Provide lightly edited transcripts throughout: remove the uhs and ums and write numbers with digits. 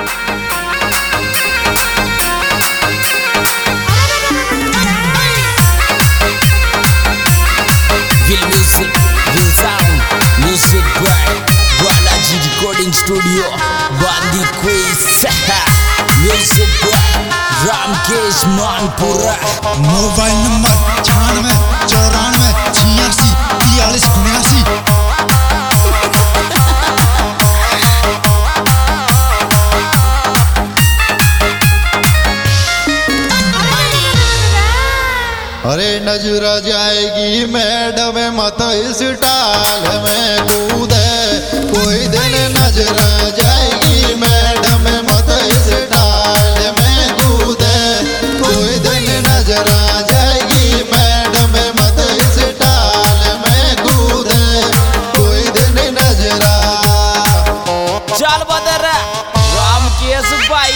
Will music, will sound, music by Balaji Recording Studio, Bandi Quiz. Music by Ramkesh Manpura. Mobile number 96 94 86 43 79। अरे नजर जाएगी madam मत इस टाल में कूदे, कोई दिन नजर जाएगी मैडम मत इस टाल में कूदे, कोई दिन नजर जाएगी मैडम मत इस टाल में कूदे, कोई दिन नजर। चल बदर रामकेश भाई।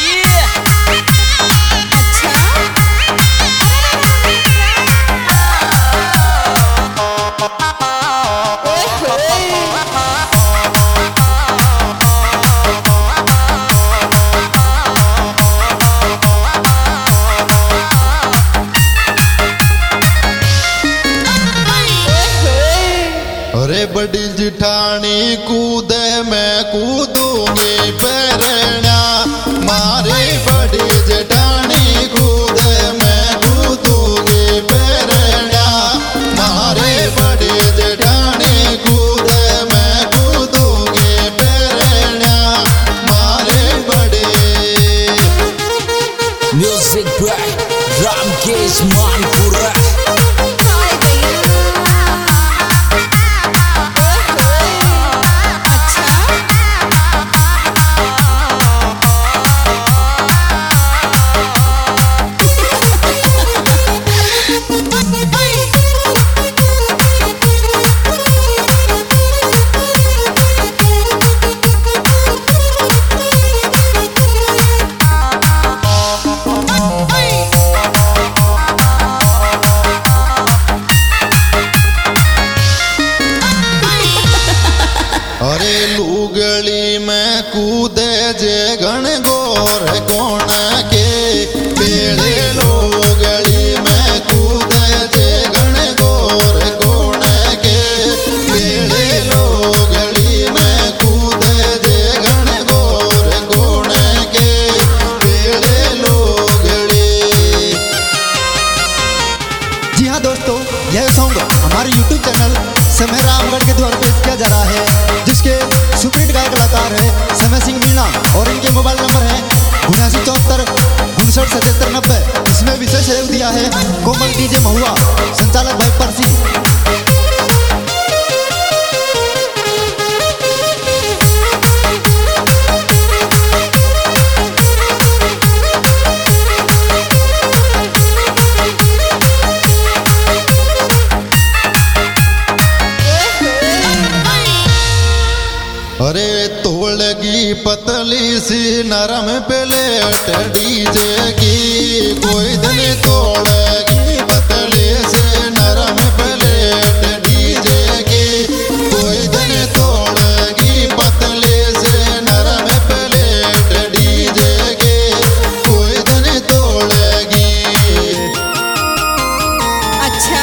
अरे बड़ी जिठानी कूदे मैं कूदूंगी पैरना, मारी बड़ी जिठानी कूदे मैं कूदूंगी पैरना, मारी बड़ी जिठानी कूदे मैं कूदूंगी पैरना, मारी बड़ी। Music by Ramkesh Manpura. अरे लूगली में कूदे जे गण गोर कोण के पेड़े, लोगली में कूदे जे गण गोर कोण के पेड़े, लोगली में कूदे जे गण गोर कोण के पेड़े लोगली। जी हाँ दोस्तों, यह सॉन्ग हमारे YouTube चैनल समय रामगढ़ के द्वारा पेश किया जा रहा है, जिसके सुपरहिट गायक कलाकार है समय सिंह मीणा और इनके मोबाइल नंबर है 7974 59 इसमें विशेष सहयोग दिया है कोमल डीजे महुआ, संचालक भाई परसी। अरे तोड़गी पतली सी नरम प्लेट डीजे की, कोई दिन तोड़गी पतली से नरम प्लेट डीजे की, कोई दिन तोड़गी पतली से नरम प्लेट डीजे की, कोई दिन तोड़गी। अच्छा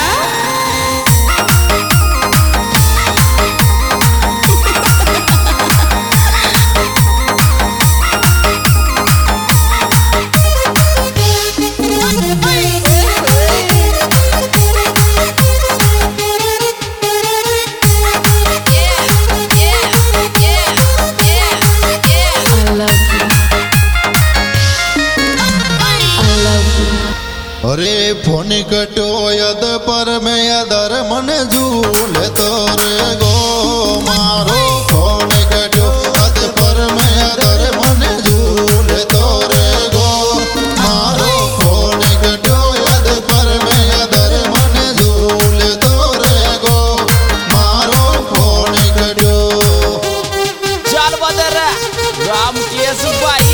अरे फोन कटो यद पर में यदर मन झूल तोरे गो, मारो फोन कटो यद पर में यदर मन झूल तोरे गो, मारो फोन कटो यद पर में यदर मन झूल तोरे गो, मारो फोन कटो। चल बदर रामकेश भाई।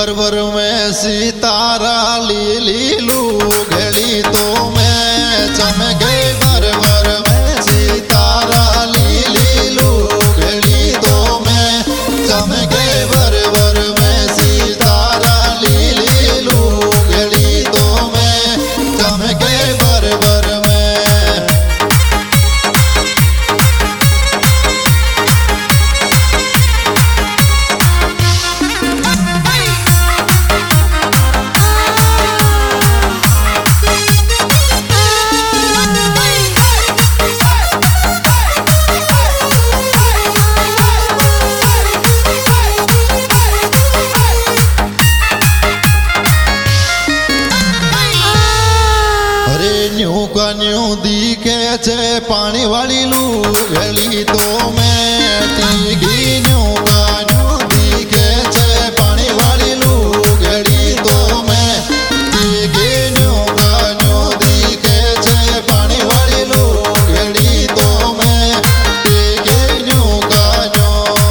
बरबर में सितारा लीली लूगड़ी तो मैं चमके बरबर में सितारा लीली लूगड़ी तो मैं चमके बरबर में सितारा लीली लूगड़ी तो मैं चमके बरबर में। न्यू का न्यू दिखे छे पानी वाली लूगड़ी तो मैं टीगी न्यू का न्यू दिखे छे पानी वाली लूगड़ी तो मैं टीगी न्यू का न्यू दिखे छे पानी वाली लूगड़ी तो मैं टीगी न्यू का न्यू।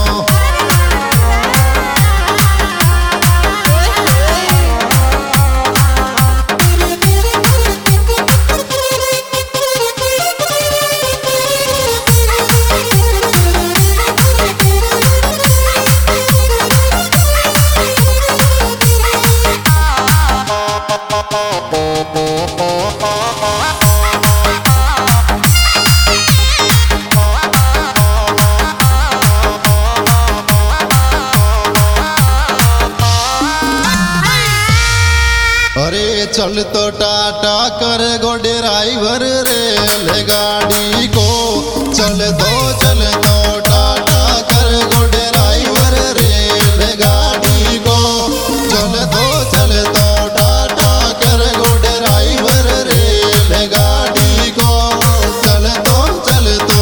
अरे चल तो टाटा कर गो ड्राइवर रेलगाड़ी को चल तो टाटा कर गो ड्राइवर रेलगाड़ी को चल तो टाटा कर गो ड्राइवर रेलगाड़ी को चल तो।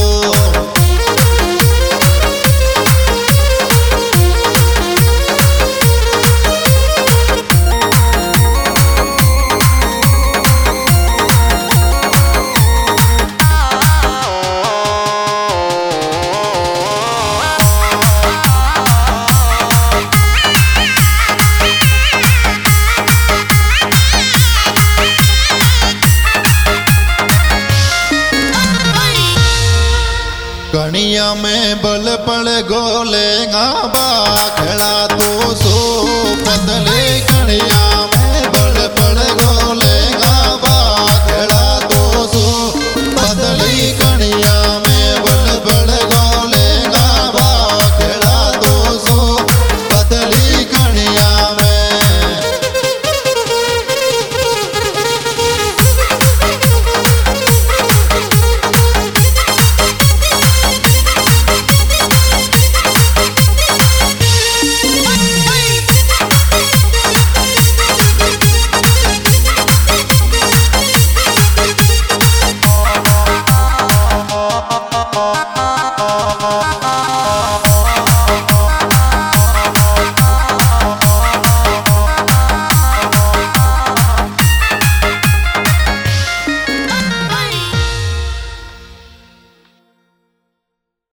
कणिया में बल पड़ गोलेगा बाखड़ा तो सो पतले कणिया